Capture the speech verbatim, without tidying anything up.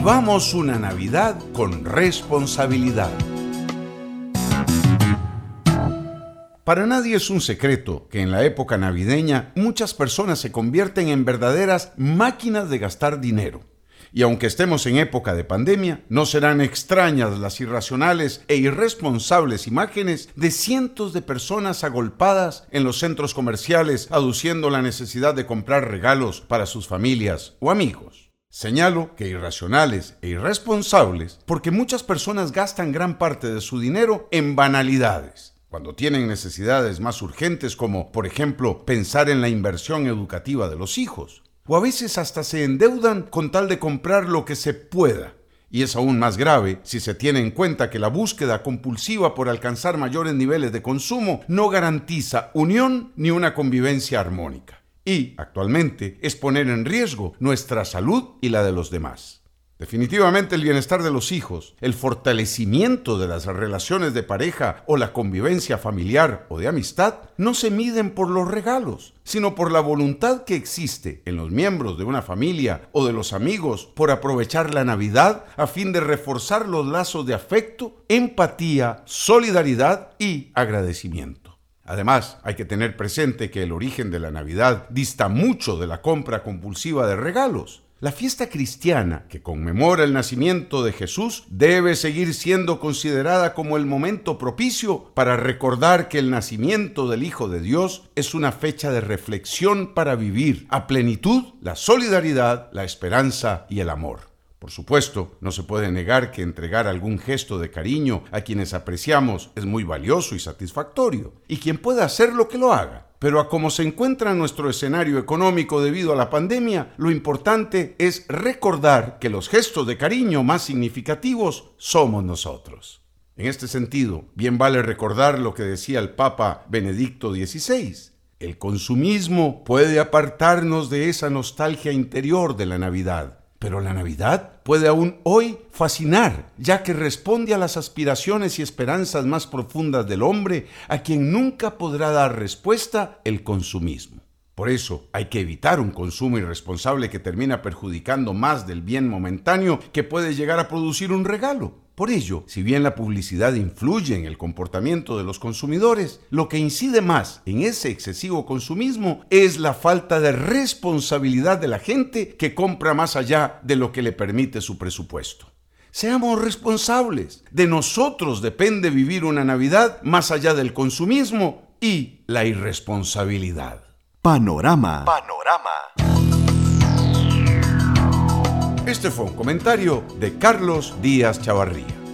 Vivamos una Navidad con responsabilidad. Para nadie es un secreto que en la época navideña muchas personas se convierten en verdaderas máquinas de gastar dinero. Y aunque estemos en época de pandemia, no serán extrañas las irracionales e irresponsables imágenes de cientos de personas agolpadas en los centros comerciales aduciendo la necesidad de comprar regalos para sus familias o amigos. Señalo que irracionales e irresponsables porque muchas personas gastan gran parte de su dinero en banalidades, cuando tienen necesidades más urgentes como, por ejemplo, pensar en la inversión educativa de los hijos. O a veces hasta se endeudan con tal de comprar lo que se pueda. Y es aún más grave si se tiene en cuenta que la búsqueda compulsiva por alcanzar mayores niveles de consumo no garantiza unión ni una convivencia armónica. Y, actualmente, es poner en riesgo nuestra salud y la de los demás. Definitivamente el bienestar de los hijos, el fortalecimiento de las relaciones de pareja o la convivencia familiar o de amistad no se miden por los regalos, sino por la voluntad que existe en los miembros de una familia o de los amigos por aprovechar la Navidad a fin de reforzar los lazos de afecto, empatía, solidaridad y agradecimiento. Además, hay que tener presente que el origen de la Navidad dista mucho de la compra compulsiva de regalos. La fiesta cristiana, que conmemora el nacimiento de Jesús, debe seguir siendo considerada como el momento propicio para recordar que el nacimiento del Hijo de Dios es una fecha de reflexión para vivir a plenitud la solidaridad, la esperanza y el amor. Por supuesto, no se puede negar que entregar algún gesto de cariño a quienes apreciamos es muy valioso y satisfactorio, y quien pueda hacerlo que lo haga. Pero a como se encuentra nuestro escenario económico debido a la pandemia, lo importante es recordar que los gestos de cariño más significativos somos nosotros. En este sentido, bien vale recordar lo que decía el Papa Benedicto dieciséis. El consumismo puede apartarnos de esa nostalgia interior de la Navidad, pero la Navidad puede aún hoy fascinar, ya que responde a las aspiraciones y esperanzas más profundas del hombre, a quien nunca podrá dar respuesta el consumismo. Por eso hay que evitar un consumo irresponsable que termina perjudicando más del bien momentáneo que puede llegar a producir un regalo. Por ello, si bien la publicidad influye en el comportamiento de los consumidores, lo que incide más en ese excesivo consumismo es la falta de responsabilidad de la gente que compra más allá de lo que le permite su presupuesto. Seamos responsables. De nosotros depende vivir una Navidad más allá del consumismo y la irresponsabilidad. Panorama. Panorama. Este fue un comentario de Carlos Díaz Chavarría.